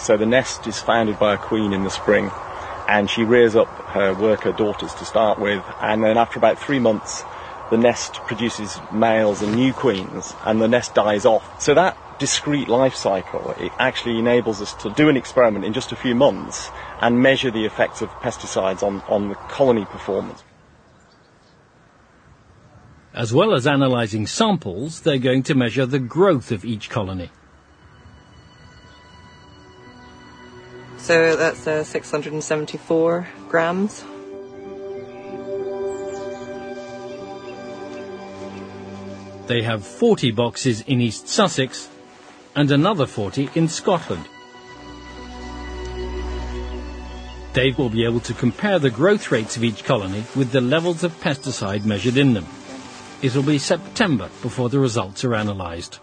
So the nest is founded by a queen in the spring, and she rears up her worker daughters to start with, and then after about 3 months, the nest produces males and new queens, and the nest dies off. So that discrete life cycle, it actually enables us to do an experiment in just a few months and measure the effects of pesticides on the colony performance. As well as analysing samples, they're going to measure the growth of each colony. So that's 674 grams. They have 40 boxes in East Sussex and another 40 in Scotland. Dave will be able to compare the growth rates of each colony with the levels of pesticide measured in them. It will be September before the results are analysed.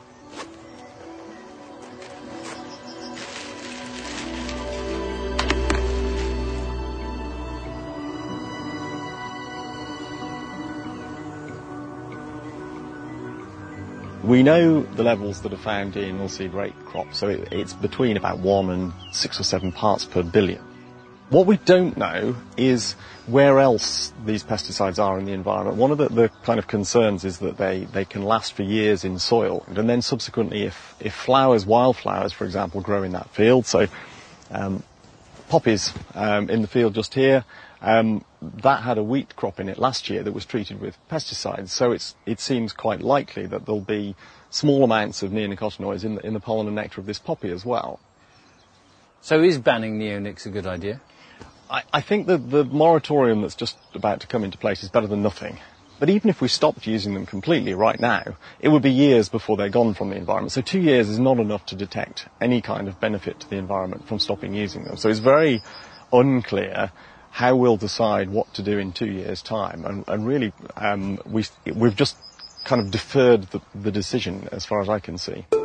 We know the levels that are found in oilseed rape crops, so it's between about 1 and 6 or 7 parts per billion. What we don't know is where else these pesticides are in the environment. One of the kind of concerns is that they can last for years in soil, and then subsequently if flowers, wildflowers for example, grow in that field, so poppies in the field just here, that had a wheat crop in it last year that was treated with pesticides, so it seems quite likely that there'll be small amounts of neonicotinoids in the pollen and nectar of this poppy as well. So is banning neonics a good idea? I think that the moratorium that's just about to come into place is better than nothing. But even if we stopped using them completely right now, it would be years before they're gone from the environment. So 2 years is not enough to detect any kind of benefit to the environment from stopping using them. So it's very unclear how we'll decide what to do in 2 years' time. And really, we've just kind of deferred the decision as far as I can see.